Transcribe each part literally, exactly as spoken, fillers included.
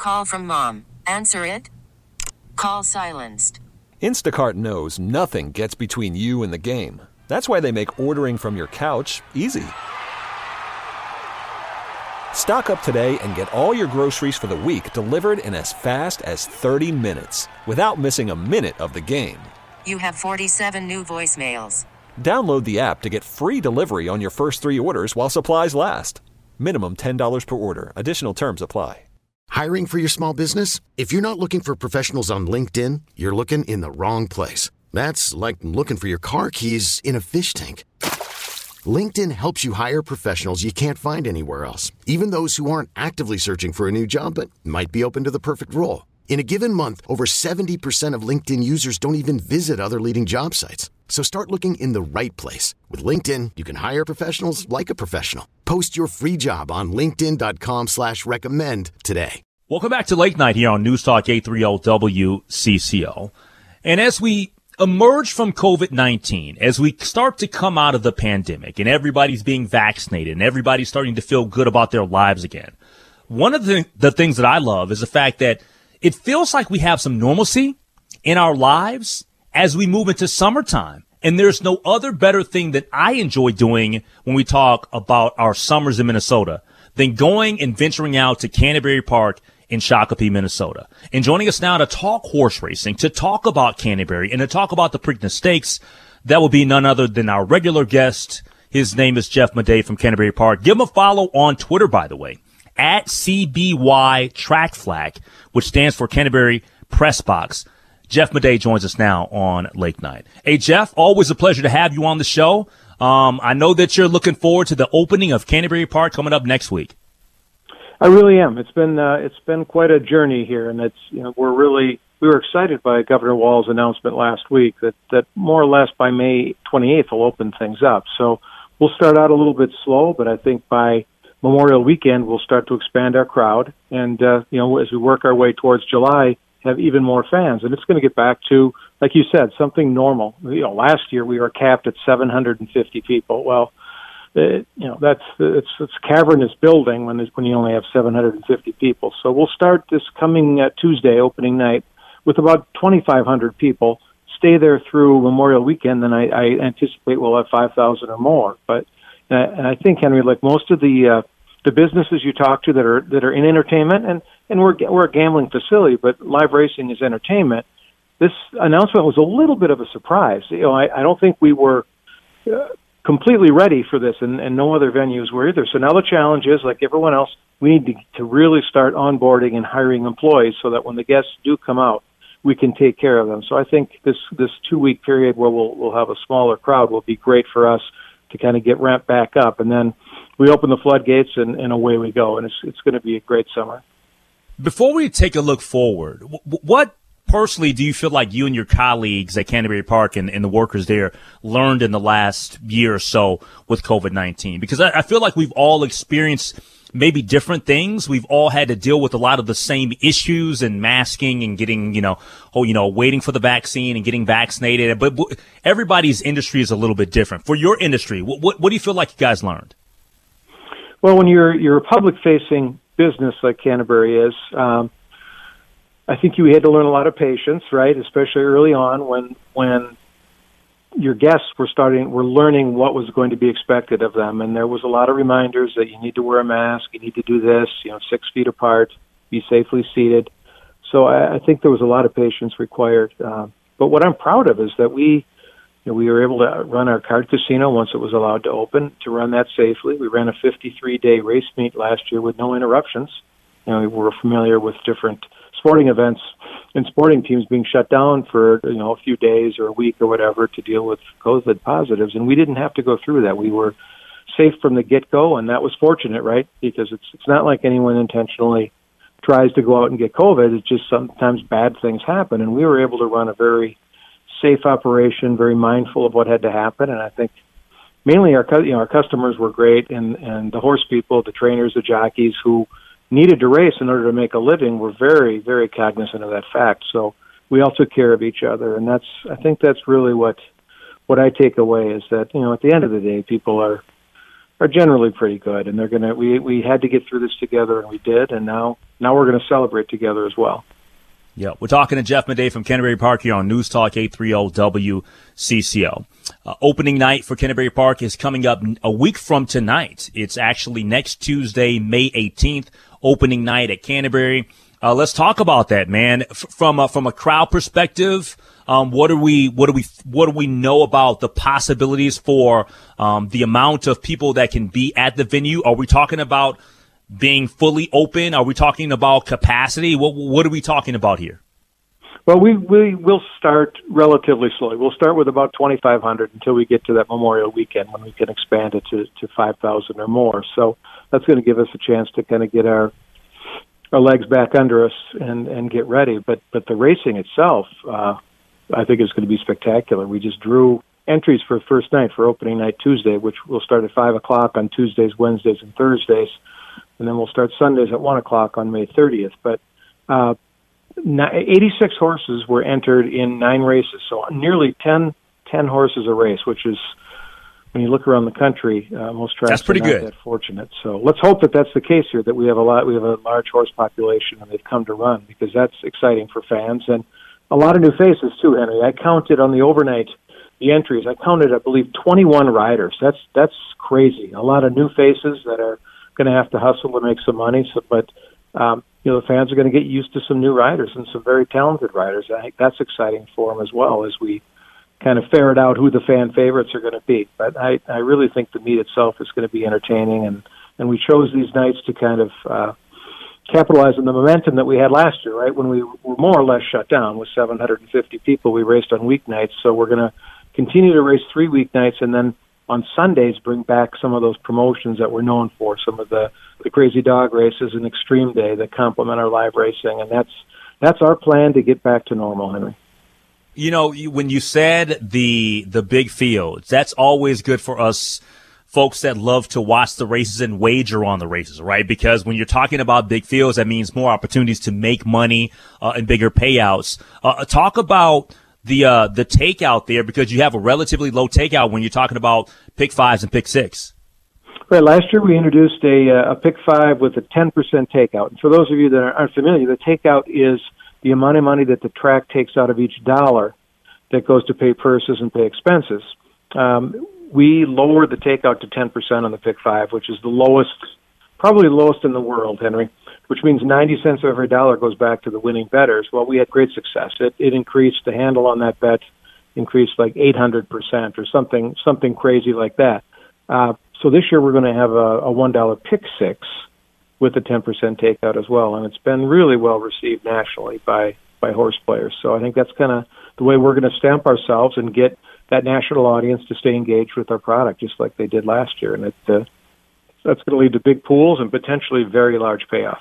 Call from mom. Answer it. Call silenced. Instacart knows nothing gets between you and the game. That's why they make ordering from your couch easy. Stock up today and get all your groceries for the week delivered in as fast as thirty minutes without missing a minute of the game. You have forty-seven new voicemails. Download the app to get free delivery on your first three orders while supplies last. Minimum ten dollars per order. Additional terms apply. Hiring for your small business? If you're not looking for professionals on LinkedIn, you're looking in the wrong place. That's like looking for your car keys in a fish tank. LinkedIn helps you hire professionals you can't find anywhere else, even those who aren't actively searching for a new job but might be open to the perfect role. In a given month, over seventy percent of LinkedIn users don't even visit other leading job sites. So start looking in the right place. With LinkedIn, you can hire professionals like a professional. Post your free job on linkedin.com slash recommend today. Welcome back to Late Night here on News Talk eight thirty W C C O. And as we emerge from COVID nineteen, as we start to come out of the pandemic and everybody's being vaccinated and everybody's starting to feel good about their lives again, one of the, the things that I love is the fact that it feels like we have some normalcy in our lives as we move into summertime. And there's no other better thing that I enjoy doing when we talk about our summers in Minnesota than going and venturing out to Canterbury Park in Shakopee, Minnesota. And joining us now to talk horse racing, to talk about Canterbury, and to talk about the Preakness Stakes, that will be none other than our regular guest. His name is Jeff Madej from Canterbury Park. Give him a follow on Twitter, by the way, at C B Y Track Flag, which stands for Canterbury Press Box. Jeff Madej joins us now on Late Night. Hey, Jeff, always a pleasure to have you on the show. Um, I know that you're looking forward to the opening of Canterbury Park coming up next week. I really am. It's been uh, it's been quite a journey here, and it's you know we're really we were excited by Governor Walz's announcement last week that that more or less by May twenty-eighth will open things up. So we'll start out a little bit slow, but I think by Memorial Weekend we'll start to expand our crowd, and uh, you know as we work our way towards July, have even more fans, and it's going to get back to, like you said, something normal. You know, last year we were capped at seven hundred fifty people. Well, it, you know that's it's it's a cavernous building when when you only have seven hundred fifty people. So we'll start this coming uh, Tuesday opening night with about twenty-five hundred people. Stay there through Memorial Weekend, then I, I anticipate we'll have five thousand or more. But uh, and I think, Henry, like most of the uh, the businesses you talk to that are that are in entertainment, and and we're we're a gambling facility, but live racing is entertainment. This announcement was a little bit of a surprise. You know, I, I don't think we were uh, completely ready for this, and, and no other venues were either. So now the challenge is, like everyone else, we need to, to really start onboarding and hiring employees so that when the guests do come out, we can take care of them. So I think this this two week period where we'll we'll have a smaller crowd will be great for us to kind of get ramped back up, and then we open the floodgates and, and away we go, and it's it's going to be a great summer. Before we take a look forward, what personally do you feel like you and your colleagues at Canterbury Park and, and the workers there learned in the last year or so with COVID nineteen? Because I, I feel like we've all experienced maybe different things. We've all had to deal with a lot of the same issues and masking and getting, you know, oh, you know, waiting for the vaccine and getting vaccinated. But everybody's industry is a little bit different. For your industry, what, what, what do you feel like you guys learned? Well, when you're you're a public-facing business like Canterbury is, um, I think you had to learn a lot of patience, right? Especially early on when when your guests were starting, were learning what was going to be expected of them, and there was a lot of reminders that you need to wear a mask, you need to do this, you know, six feet apart, be safely seated. So I, I think there was a lot of patience required. Uh, but what I'm proud of is that we. You know, we were able to run our card casino once it was allowed to open, to run that safely. We ran a fifty-three day race meet last year with no interruptions. You know, we were familiar with different sporting events and sporting teams being shut down for, you know, a few days or a week or whatever to deal with COVID positives, and we didn't have to go through that. We were safe from the get-go, and that was fortunate, right? Because it's it's not like anyone intentionally tries to go out and get COVID. It's just sometimes bad things happen, and we were able to run a very safe operation, very mindful of what had to happen, and I think mainly our you know our customers were great, and and the horse people, the trainers, the jockeys who needed to race in order to make a living were very very cognizant of that fact. So we all took care of each other, and that's I think that's really what what I take away is that you know at the end of the day, people are are generally pretty good, and they're gonna. We we had to get through this together, and we did, and now now we're going to celebrate together as well. Yeah, we're talking to Jeff Madej from Canterbury Park here on News Talk eight thirty W C C O. Uh, opening night for Canterbury Park is coming up a week from tonight. It's actually next Tuesday, May eighteenth, opening night at Canterbury. Uh, let's talk about that, man. F- from a, from a crowd perspective, um, what do we what do we what do we know about the possibilities for um, the amount of people that can be at the venue? Are we talking about being fully open? Are we talking about capacity? What what are we talking about here? Well, we we will start relatively slowly. We'll start with about twenty-five hundred until we get to that Memorial Weekend when we can expand it to, to five thousand or more. So that's going to give us a chance to kind of get our our legs back under us and, and get ready. But but the racing itself, uh, I think, is going to be spectacular. We just drew entries for first night for opening night Tuesday, which will start at five o'clock on Tuesdays, Wednesdays, and Thursdays. And then we'll start Sundays at one o'clock on May thirtieth. But uh, eighty-six horses were entered in nine races, so nearly ten, ten horses a race, which is, when you look around the country, uh, most tracks that's pretty are not good. that fortunate. So let's hope that that's the case here, that we have a lot, we have a large horse population and they've come to run, because that's exciting for fans. And a lot of new faces too, Henry. I counted on the overnight, the entries, I counted, I believe, twenty-one riders. That's that's crazy. A lot of new faces that are going to have to hustle to make some money. So, but um, you know, the fans are going to get used to some new riders and some very talented riders. I think that's exciting for them as well, as we kind of ferret out who the fan favorites are going to be. But I, I really think the meet itself is going to be entertaining, and, and we chose these nights to kind of uh, capitalize on the momentum that we had last year, right? When we were more or less shut down with seven hundred fifty people, we raced on weeknights. So we're going to continue to race three weeknights, and then on Sundays bring back some of those promotions that we're known for, some of the, the Crazy Dog races and Extreme Day that complement our live racing. And that's that's our plan to get back to normal, Henry. You know, when you said the the big fields, that's always good for us folks that love to watch the races and wager on the races, right? Because when you're talking about big fields, that means more opportunities to make money uh, and bigger payouts. Uh, talk about the uh, the takeout there, because you have a relatively low takeout when you're talking about pick fives and pick six. Right. Last year we introduced a, a pick five with a ten percent takeout. And for those of you that aren't familiar, the takeout is the amount of money that the track takes out of each dollar that goes to pay purses and pay expenses. Um, we lowered the takeout to ten percent on the pick five, which is the lowest, probably the lowest in the world, Henry, which means ninety cents of every dollar goes back to the winning bettors. Well, we had great success. It, it increased, the handle on that bet increased like eight hundred percent or something, something crazy like that. Uh, so this year we're going to have a, a one dollar pick six with a ten percent takeout as well. And it's been really well received nationally by, by horse players. So I think that's kind of the way we're going to stamp ourselves and get that national audience to stay engaged with our product, just like they did last year. And it, uh, that's going to lead to big pools and potentially very large payoffs.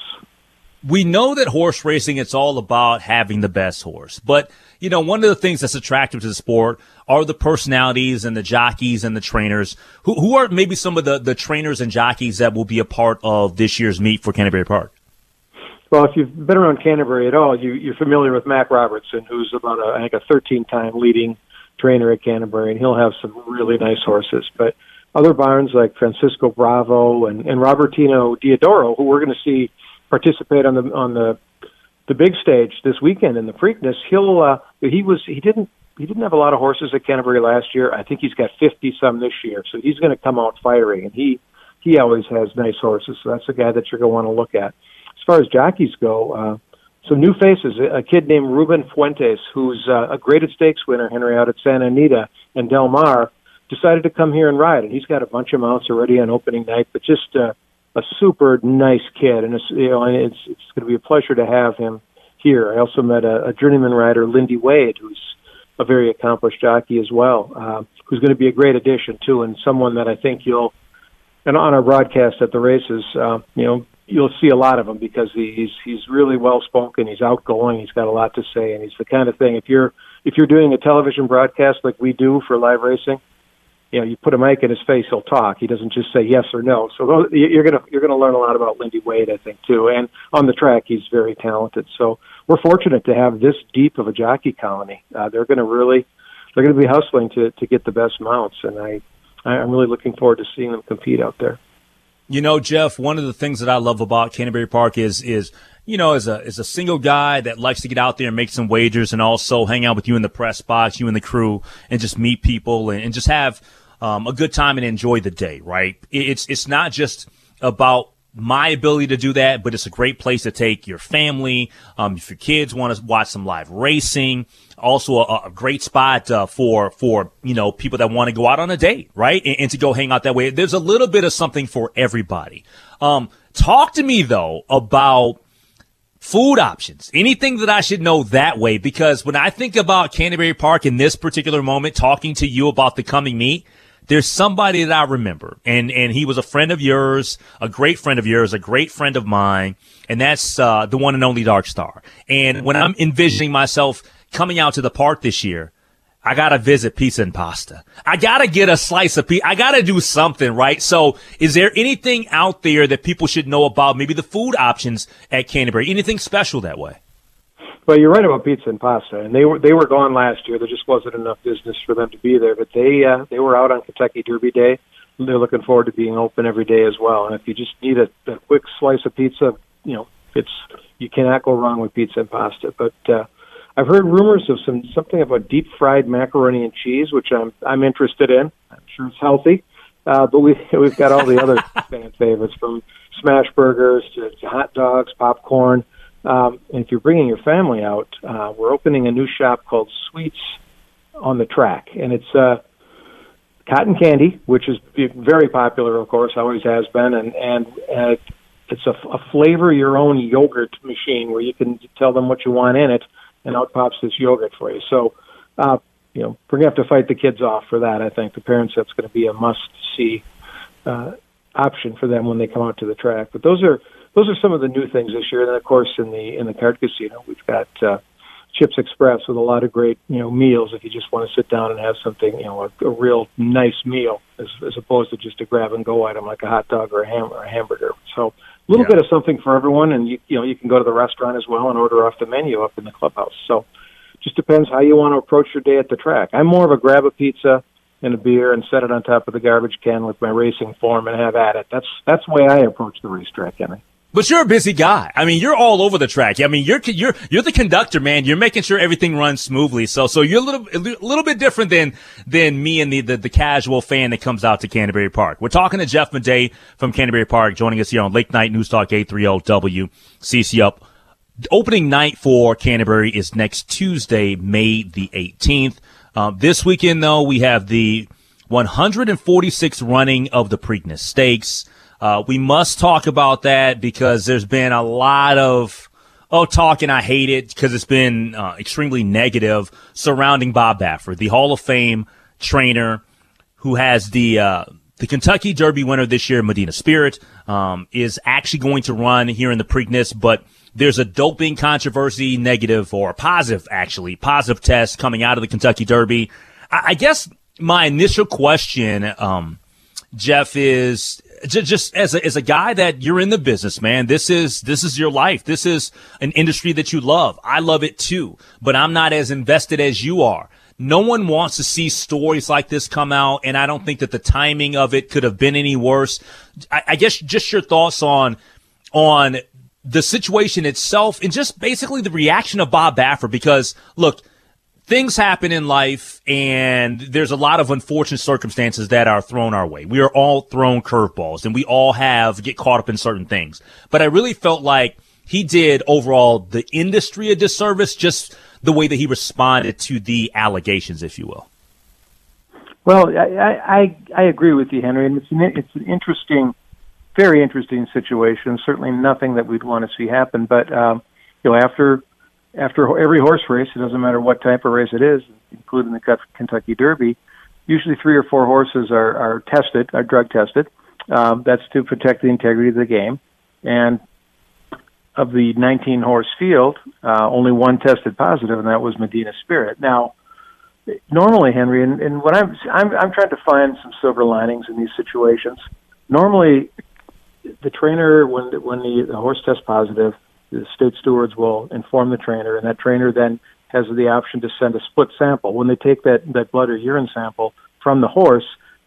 We know that horse racing, it's all about having the best horse. But, you know, one of the things that's attractive to the sport are the personalities and the jockeys and the trainers. Who, who are maybe some of the, the trainers and jockeys that will be a part of this year's meet for Canterbury Park? Well, if you've been around Canterbury at all, you, you're familiar with Mac Robertson, who's about, a, I think, a thirteen-time leading trainer at Canterbury, and he'll have some really nice horses. But other barns like Francisco Bravo and, and Robertino Diodoro, who we're going to see participate on the on the the big stage this weekend in the Preakness. He'll uh, he was he didn't he didn't have a lot of horses at Canterbury last year. I think he's got fifty some this year, so he's going to come out firing, and he he always has nice horses. So that's a guy that you're going to want to look at. As far as jockeys go, uh, some new faces. A kid named Ruben Fuentes, who's uh, a graded stakes winner, Henry, out at Santa Anita and Del Mar, decided to come here and ride, and he's got a bunch of mounts already on opening night. But just uh, a super nice kid, and it's, you know, and it's it's going to be a pleasure to have him here. I also met a, a journeyman rider, Lindy Wade, who's a very accomplished jockey as well, uh, who's going to be a great addition too, and someone that I think you'll, and on our broadcast at the races, uh, you know, you'll see a lot of him because he's he's really well spoken, he's outgoing, he's got a lot to say, and he's the kind of thing. If you're if you're doing a television broadcast like we do for live racing, you know, you put a mic in his face, he'll talk. He doesn't just say yes or no. So you're gonna you're gonna learn a lot about Lindy Wade, I think, too. And on the track, he's very talented. So we're fortunate to have this deep of a jockey colony. Uh, they're gonna really they're gonna be hustling to to get the best mounts, and I I, I'm really looking forward to seeing them compete out there. You know, Jeff, one of the things that I love about Canterbury Park is, is, you know, as a, as a single guy that likes to get out there and make some wagers and also hang out with you in the press box, you and the crew, and just meet people and, and just have, um, a good time and enjoy the day, right? It's, it's not just about my ability to do that, but it's a great place to take your family. Um, if your kids want to watch some live racing, also a, a great spot uh, for for you know people that want to go out on a date, right, and, and to go hang out that way. There's a little bit of something for everybody. Um, talk to me though about food options. Anything that I should know that way, because when I think about Canterbury Park in this particular moment, talking to you about the coming meet, there's somebody that I remember, and, and he was a friend of yours, a great friend of yours, a great friend of mine, and that's uh, the one and only Dark Star. And when I'm envisioning myself coming out to the park this year, I got to visit Pizza and Pasta. I got to get a slice of pizza. I got to do something, right? So is there anything out there that people should know about, maybe the food options at Canterbury? Anything special that way? Well, you're right about Pizza and Pasta, and they were they were gone last year. There just wasn't enough business for them to be there. But they uh, they were out on Kentucky Derby Day. They're looking forward to being open every day as well. And if you just need a, a quick slice of pizza, you know, it's you cannot go wrong with Pizza and Pasta. But uh, I've heard rumors of some something about deep fried macaroni and cheese, which I'm I'm interested in. I'm sure it's healthy. Uh, but we we've got all the other fan favorites, from smash burgers to, to hot dogs, popcorn. Um, and if you're bringing your family out, uh, we're opening a new shop called Sweets on the Track. And it's uh, cotton candy, which is very popular, of course, always has been. And, and uh, it's a, a flavor your own yogurt machine where you can tell them what you want in it, and out pops this yogurt for you. So, uh, you know, we're going to have to fight the kids off for that, I think. The parents, that's going to be a must-see uh, option for them when they come out to the track. But those are... Those are some of the new things this year. And then, of course, in the in the card casino, we've got uh, Chips Express with a lot of great, you know, meals if you just want to sit down and have something, you know, a, a real nice meal as, as opposed to just a grab-and-go item like a hot dog or a ham or a hamburger. So a little yeah. bit of something for everyone, and, you, you know, you can go to the restaurant as well and order off the menu up in the clubhouse. So it just depends how you want to approach your day at the track. I'm more of a grab a pizza and a beer and set it on top of the garbage can with my racing form and have at it. That's, that's the way I approach the racetrack, Henry. But you're a busy guy. I mean, you're all over the track. I mean, you're you're you're the conductor, man. You're making sure everything runs smoothly. So so you're a little a little bit different than than me and the, the the casual fan that comes out to Canterbury Park. We're talking to Jeff Madej from Canterbury Park, joining us here on Late Night News Talk eight thirty W C C Up. Opening night for Canterbury is next Tuesday, May the eighteenth. Um, this weekend, though, we have the one hundred forty-sixth running of the Preakness Stakes. Uh, we must talk about that because there's been a lot of, oh, talk, and I hate it because it's been uh, extremely negative surrounding Bob Baffert, the Hall of Fame trainer who has the uh, the Kentucky Derby winner this year, Medina Spirit, um, is actually going to run here in the Preakness, but there's a doping controversy, negative or positive, actually, positive test coming out of the Kentucky Derby. I, I guess my initial question, um, Jeff, is just as a, as a guy that you're in the business, man, this is, this is your life. This is an industry that you love. I love it too, but I'm not as invested as you are. No one wants to see stories like this come out, and I don't think that the timing of it could have been any worse. I, I guess just your thoughts on, on the situation itself and just basically the reaction of Bob Baffert, because look, things happen in life, and there's a lot of unfortunate circumstances that are thrown our way. We are all thrown curveballs, and we all have get caught up in certain things. But I really felt like he did overall the industry a disservice, just the way that he responded to the allegations, if you will. Well, I I, I agree with you, Henry, and it's an, it's an interesting, very interesting situation. Certainly nothing that we'd want to see happen. But um, you know, after. After every horse race, it doesn't matter what type of race it is, including the Kentucky Derby, usually three or four horses are, are tested, are drug tested. Um, that's to protect the integrity of the game. And of the nineteen horse field, uh, only one tested positive, and that was Medina Spirit. Now, normally, Henry, and, and when I'm, I'm I'm trying to find some silver linings in these situations. Normally, the trainer, when when the, the horse tests positive, the state stewards will inform the trainer, and that trainer then has the option to send a split sample. When they take that, that blood or urine sample from the horse,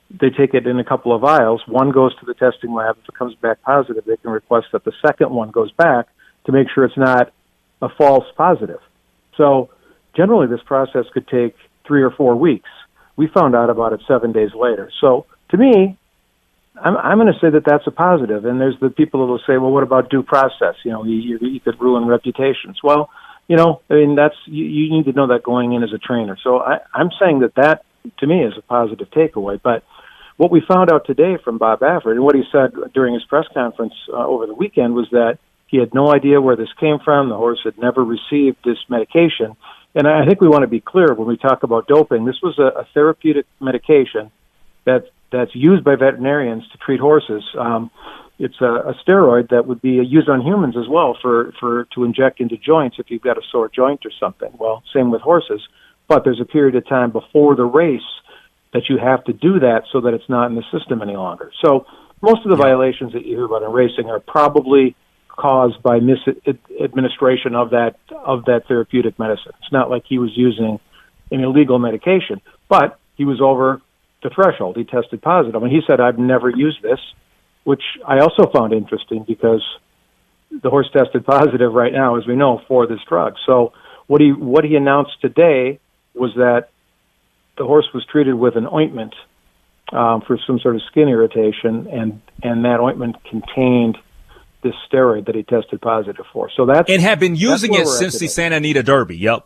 they take it in a couple of vials. One goes to the testing lab. If it comes back positive, they can request that the second one goes back to make sure it's not a false positive. So generally this process could take three or four weeks. We found out about it seven days later. So to me, I'm, I'm going to say that that's a positive. And there's the people that will say, well, what about due process? You know, you, you could ruin reputations. Well, you know, I mean, that's you, you need to know that going in as a trainer. So I, I'm saying that that, to me, is a positive takeaway. But what we found out today from Bob Baffert, and what he said during his press conference uh, over the weekend, was that he had no idea where this came from. The horse had never received this medication. And I think we want to be clear when we talk about doping. This was a, a therapeutic medication that that's used by veterinarians to treat horses. Um, it's a, a steroid that would be used on humans as well for, for to inject into joints if you've got a sore joint or something. Well, same with horses. But there's a period of time before the race that you have to do that so that it's not in the system any longer. So most of the yeah. violations that you hear about in racing are probably caused by misadministration of that of that therapeutic medicine. It's not like he was using an illegal medication, but he was over the threshold. He tested positive, and he said, "I've never used this," which I also found interesting because the horse tested positive right now, as we know, for this drug. So what he what he announced today was that the horse was treated with an ointment um, for some sort of skin irritation, and and that ointment contained this steroid that he tested positive for. So that's and have been using it since the Santa Anita Derby. Yep.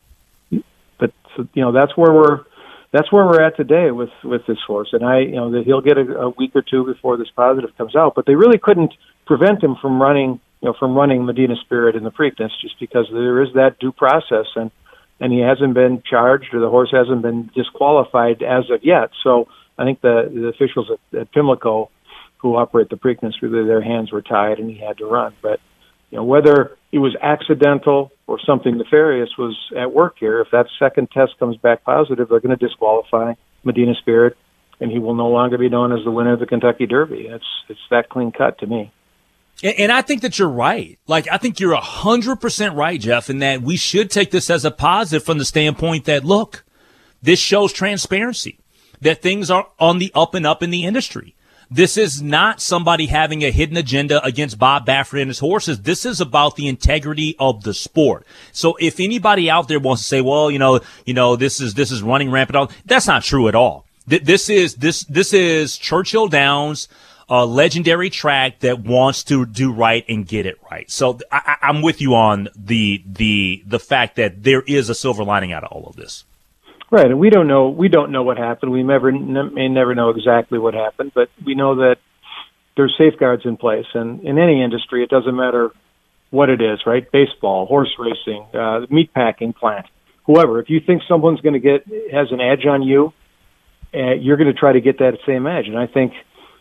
But so, you know that's where we're that's where we're at today with with this horse, and I you know that he'll get a, a week or two before this positive comes out. But they really couldn't prevent him from running you know from running Medina Spirit in the Preakness just because there is that due process, and and he hasn't been charged or the horse hasn't been disqualified as of yet. So I think the the officials at, at Pimlico who operate the Preakness, really their hands were tied and he had to run. But, you know, whether it was accidental or something nefarious was at work here. If that second test comes back positive, they're going to disqualify Medina Spirit, and he will no longer be known as the winner of the Kentucky Derby. It's it's that clean cut to me. And, and I think that you're right. Like, I think you're one hundred percent right, Jeff, in that we should take this as a positive from the standpoint that, look, this shows transparency, that things are on the up and up in the industry. This is not somebody having a hidden agenda against Bob Baffert and his horses. This is about the integrity of the sport. So if anybody out there wants to say, well, you know, you know, this is, this is running rampant, that's not true at all. This is, this, this is Churchill Downs, a legendary track that wants to do right and get it right. So I, I'm with you on the, the, the fact that there is a silver lining out of all of this. Right, and we don't know. We don't know what happened. We never may never know exactly what happened, but we know that there's safeguards in place. And in any industry, it doesn't matter what it is, right? Baseball, horse racing, uh, meat packing plant, whoever. If you think someone's going to get has an edge on you, uh, you're going to try to get that same edge. And I think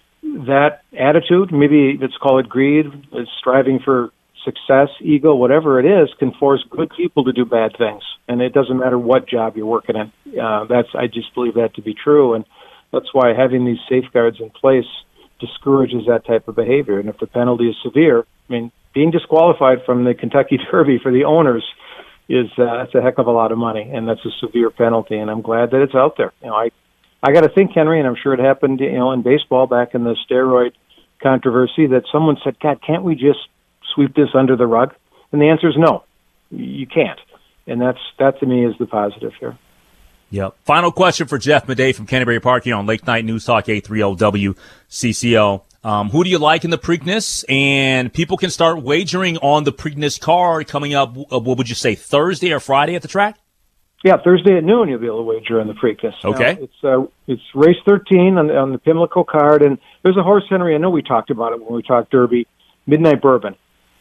that attitude, maybe let's call it greed, is striving for success, ego, whatever it is, can force good people to do bad things. And it doesn't matter what job you're working in. Uh, that's I just believe that to be true. And that's why having these safeguards in place discourages that type of behavior. And if the penalty is severe, I mean, being disqualified from the Kentucky Derby for the owners is uh, that's a heck of a lot of money, and that's a severe penalty. And I'm glad that it's out there. You know, I I got to think, Henry, and I'm sure it happened, you know, in baseball back in the steroid controversy, that someone said, God, can't we just sweep this under the rug? And the answer is no, you can't. And that's that to me is the positive here. Yep. Final question for Jeff Madej from Canterbury Park here on Late Night News Talk eight thirty W C C O. Um, who do you like in the Preakness? And people can start wagering on the Preakness card coming up, uh, what would you say, Thursday or Friday at the track? Yeah, Thursday at noon you'll be able to wager on the Preakness. Okay. Now, it's uh, it's race thirteen on, on the Pimlico card, and there's a horse, Henry, I know we talked about it when we talked Derby, Midnight Bourbon.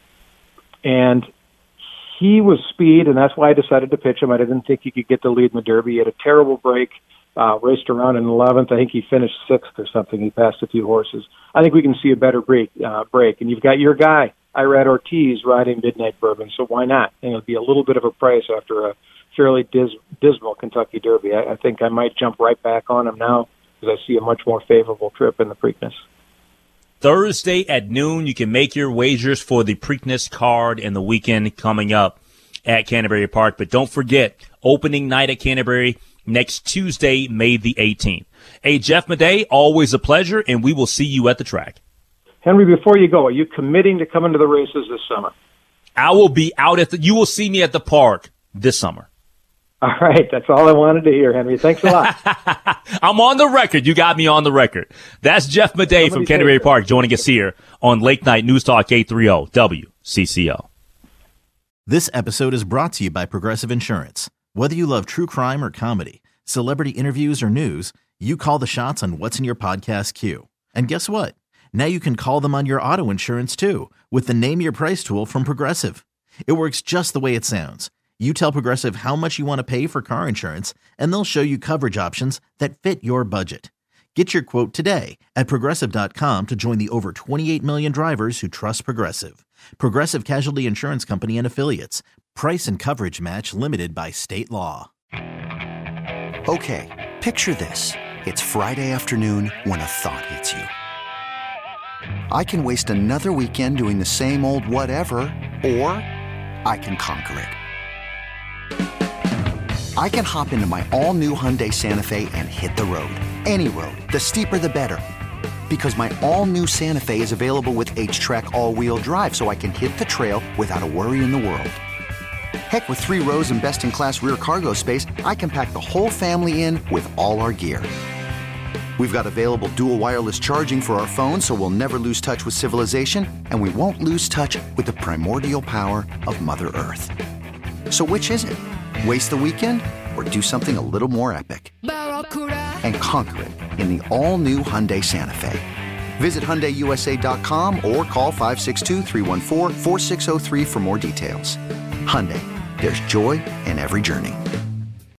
And he was speed, and that's why I decided to pitch him. I didn't think he could get the lead in the Derby. He had a terrible break, uh, raced around in eleventh. I think he finished sixth or something. He passed a few horses. I think we can see a better break. Uh, break. And you've got your guy, Irad Ortiz, riding Midnight Bourbon, so why not? And it'll be a little bit of a price after a fairly dis- dismal Kentucky Derby. I, I think I might jump right back on him now because I see a much more favorable trip in the Preakness. Thursday at noon, you can make your wagers for the Preakness card and the weekend coming up at Canterbury Park. But don't forget, opening night at Canterbury next Tuesday, May the eighteenth. Hey, Jeff Madej, always a pleasure, and we will see you at the track. Henry, before you go, are you committing to coming to the races this summer? I will be out at the, you will see me at the park this summer. All right. That's all I wanted to hear, Henry. Thanks a lot. I'm on the record. You got me on the record. That's Jeff Madej from Canterbury Park joining us here on Late Night News Talk eight thirty W C C O. This episode is brought to you by Progressive Insurance. Whether you love true crime or comedy, celebrity interviews or news, you call the shots on what's in your podcast queue. And guess what? Now you can call them on your auto insurance too with the Name Your Price tool from Progressive. It works just the way it sounds. You tell Progressive how much you want to pay for car insurance, and they'll show you coverage options that fit your budget. Get your quote today at Progressive dot com to join the over twenty-eight million drivers who trust Progressive. Progressive Casualty Insurance Company and Affiliates. Price and coverage match limited by state law. Okay, picture this. It's Friday afternoon when a thought hits you. I can waste another weekend doing the same old whatever, or I can conquer it. I can hop into my all-new Hyundai Santa Fe and hit the road. Any road. The steeper, the better. Because my all-new Santa Fe is available with H-Track all-wheel drive, so I can hit the trail without a worry in the world. Heck, with three rows and best-in-class rear cargo space, I can pack the whole family in with all our gear. We've got available dual wireless charging for our phones, so we'll never lose touch with civilization, and we won't lose touch with the primordial power of Mother Earth. So which is it? Waste the weekend or do something a little more epic? And conquer it in the all-new Hyundai Santa Fe. Visit Hyundai U S A dot com or call five six two, three one four, four six zero three for more details. Hyundai, there's joy in every journey.